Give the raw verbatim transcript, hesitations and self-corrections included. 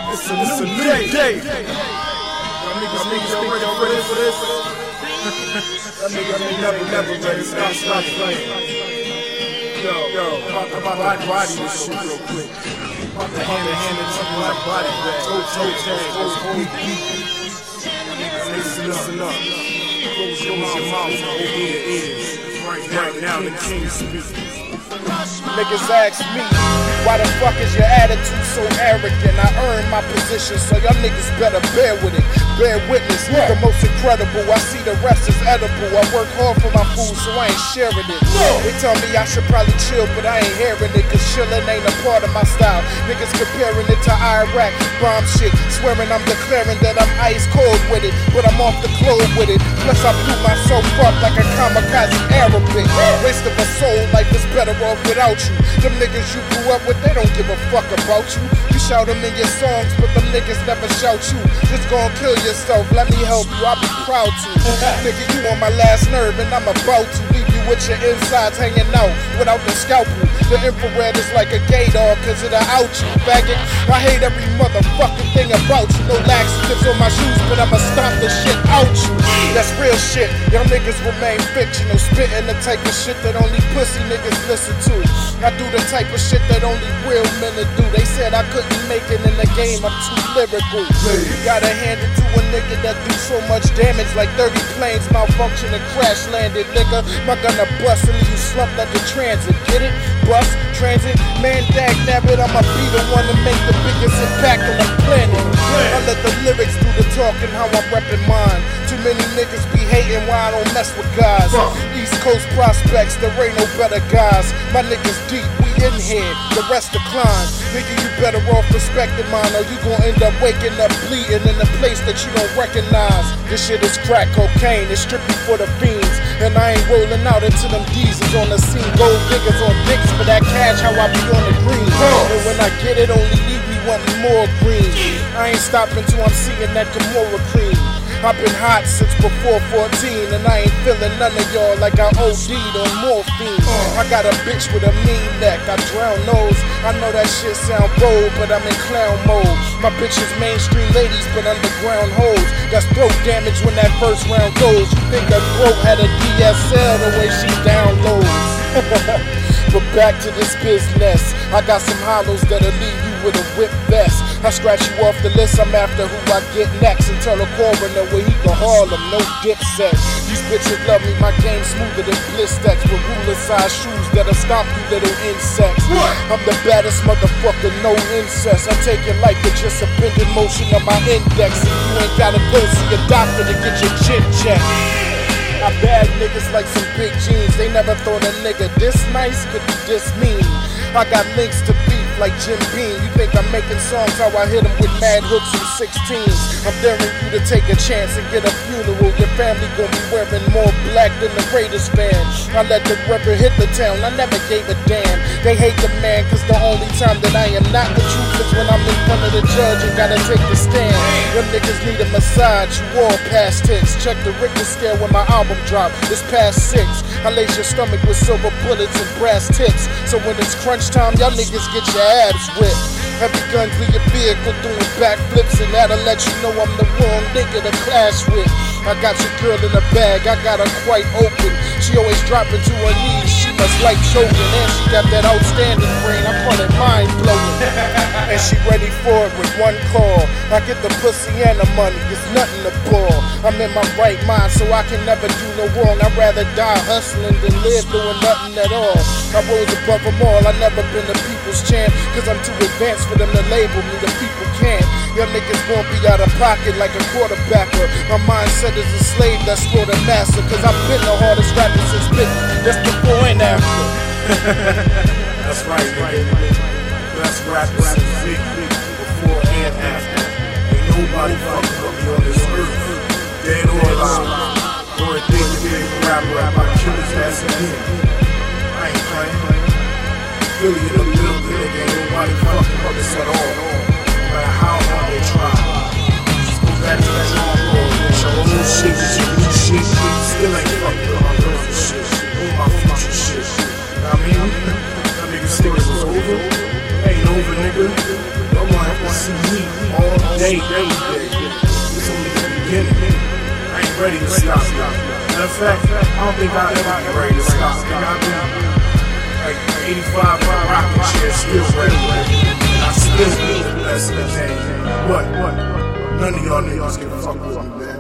It's a, it's a new day. day. Y'all niggas, niggas think y'all ready for this? That nigga ain't never, never ready. Stop, stop playing. Yo, yo, about to body, body this shit real quick. About to hand it, hand it to my body bag. Toe, toe, tag, beat, beat. Listen, listen up. Close your mouth and open your ears. Right now, the king speaks. Niggas ask me, why the fuck is your attitude so arrogant? I earned my position, so y'all niggas better bear with it. Bear witness, yeah. The most incredible. I see the rest is edible. I work hard for my food, so I ain't sharing it. No. They tell me I should probably chill, but I ain't hearing it, cause chillin' ain't a part of my style. Niggas comparing it to Iraq, bomb shit, swearing I'm declaring that I'm ice cold with it, but I'm off the globe with it. Plus I blew myself up like a kamikaze Arabic. Waste of a soul, life is better off without you. Them niggas you grew up with, they don't give a fuck about you. You shout them in your songs, but them niggas never shout you. Just gon' kill yourself, let me help you, I'll be proud to. Nigga, you on my last nerve and I'm about to leave you with your insides hanging out without the scalpel. The infrared is like a gaydar cause it'll out you, faggot. I hate every motherfucking thing about you. No laxatives on my shoes, but I'ma stomp the shit out you. That's real shit, y'all niggas remain fictional. Spitting the type of shit that only pussy niggas listen to. I do the type of shit that only real men do. They said I couldn't make it in the game, I'm too lyrical. You gotta hand it to a nigga that do so much damage, like thirty planes malfunction and crash landed, nigga. My gunna bust and you slumped at the transit, get it? Bus, transit, man, dag nabbit, I'ma be the one to make the biggest impact on the planet. I let the lyrics do the talking, how I'm reppin' mine. Too many niggas be hating why I don't mess with guys. East Coast prospects, there ain't no better guys. My niggas deep, we in here, the rest decline. Nigga, you better off respecting mine, or you gon' end up waking up bleeding in a place that you don't recognize. This shit is crack cocaine, it's strictly for the fiends. And I ain't rolling out until them diesels on the scene. Gold diggers on dicks for that cash, how I be on the green. And when I get it, only leave me wanting more green. I ain't stopping till I'm seeing that Gamora cream. I've been hot since before fourteen, and I ain't feeling none of y'all like I O D'd on morphine. I got a bitch with a mean neck, I drown nose. I know that shit sound bold, but I'm in clown mode. My bitch is mainstream ladies, but underground hoes. That's throat damage when that first round goes. You think a throat had a D S L the way she downloads. But back to this business, I got some hollows that'll leave you with a whip vest. I scratch you off the list, I'm after who I get next. And tell the coroner where he can haul them, no dip set. These bitches love me, my game smoother than bliss stacks. With ruler size shoes that'll stomp you little insects. I'm the baddest motherfucker, no incest. I take your life with just a bending motion of my index. And you ain't gotta go see a doctor to get your chin checked. I bag niggas like some big jeans. They never thought a nigga this nice could be this mean. I got links to beef like Jim Beam. You think I'm making songs how I hit them with mad hooks and sixteens. I'm daring you to take a chance and get a funeral. Your family gon' be wearing more black than the Raiders fan. I let the river hit the town, I never gave a damn. They hate the man cause the only time that I am not the truth is when I'm in front of the judge and gotta take the stand. Them niggas need a massage, you all past tense. Check the Richter scale when my album drop, it's past six. I lace your stomach with silver bullets and brass tips. So when it's crunch time, y'all niggas get your abs whipped. Heavy guns in your vehicle doing backflips, and that'll let you know I'm the wrong nigga to clash with. I got your girl in a bag, I got her quite open. She always dropping to her knees, she must like choking. And she got that outstanding brain, I call it mind blowing. And she ready for it with one call. I get the pussy and the money, it's nothing to ball. I'm in my right mind, so I can never do no wrong. I'd rather die hustling than live doing nothing at all. I rose above them all, I never been the people's champ, cause I'm too advanced for them to label me, the people can't. Y'all niggas gon' be out of pocket like a quarterbacker. My mindset is a slave that's for the master, cause I've been the hardest rapper since fifty. That's before and after. That's right, right. Best rappers since fifty, before and after. Ain't nobody fucking with me on this earth, dead or alive. Or a big, big rapper, I kill his ass again. I ain't playing. Philly in the building, nigga, ain't nobody fucking with us at all. No matter how hard they try. Just go back to that drawing board, bitch. Your old shit, your new shit, still ain't fucking with my girls and shit. All my future shit. Know what I mean? That nigga still was over. Ain't over, nigga. to see me all day, every day. It's only the beginning. I ain't ready to stop. Matter of fact, I don't think I'll ever be ready to stop. I've been like eighty-five rocking chair, still ready. And I still be the best in the game. What? What? None of y'all niggas can fuck with me, man.